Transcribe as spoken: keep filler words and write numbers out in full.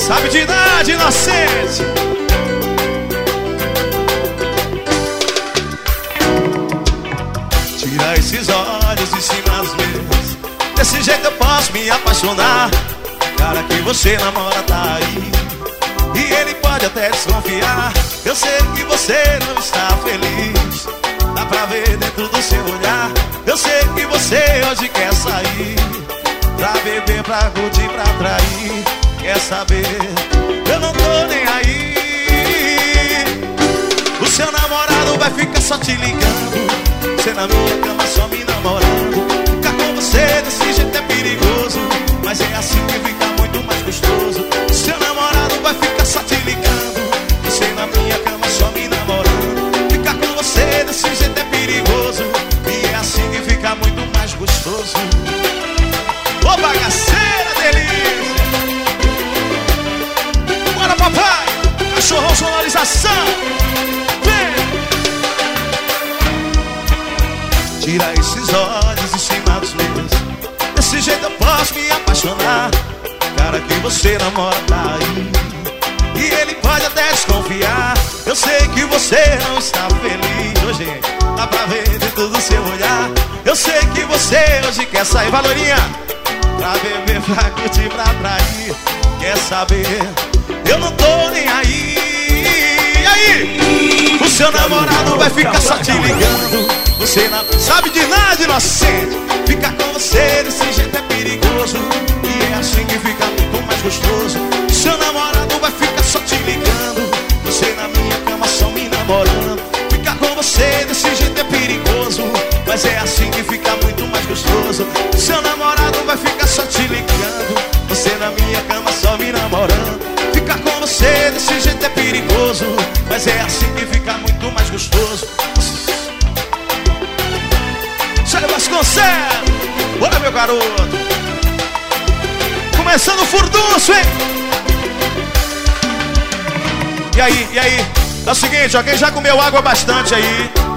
Sabe de idade, inocente. Tira esses olhos de cima dos meus. Desse jeito eu posso me apaixonar. O cara que você namora tá aí, e ele pode até desconfiar. Eu sei que você não está feliz, dá pra ver dentro do seu olhar. Eu sei que você hoje quer sair pra beber, pra curtir, pra atrair. Quer saber? Eu não tô nem aí. O seu namorado vai ficar só te ligando, você na minha cama só me namorando. Ficar com você desse jeito é perigoso, mas é assim que fica muito mais gostoso. O seu namorado vai ficar só te ligando, você na minha cama só me namorando. Ficar com você desse jeito é perigoso, e é assim que fica muito mais gostoso. Ô bagaceira, delícia! Bora, papai! Cachorrão sonorização! Vem! Tira esses olhos de cima dos meus. Desse jeito eu posso me apaixonar. O cara que você namora tá aí, e ele pode até desconfiar. Eu sei que você não está feliz hoje, dá pra ver dentro do seu olhar. Eu sei que você hoje quer sair, Valorinha, pra beber, pra curtir, pra atrair. Quer saber? Eu não tô nem aí. E aí? O seu namorado vai ficar só te ligando, você não sabe de nada, inocente. Ficar com você desse jeito é perigoso, e é assim que fica muito mais gostoso. O seu namorado vai ficar só te ligando, você na minha cama só me namorando. Ficar com você desse jeito é perigoso, mas é assim que fica muito mais gostoso. O seu namorado vai ficar só te ligando, você na minha cama só me namorando. Ficar com você desse jeito é perigoso, mas é assim que fica muito mais gostoso. Célio Vasconcelos, bora meu garoto. Começando o furdunço, hein? E aí, e aí? É o seguinte, ó, quem já comeu água bastante aí,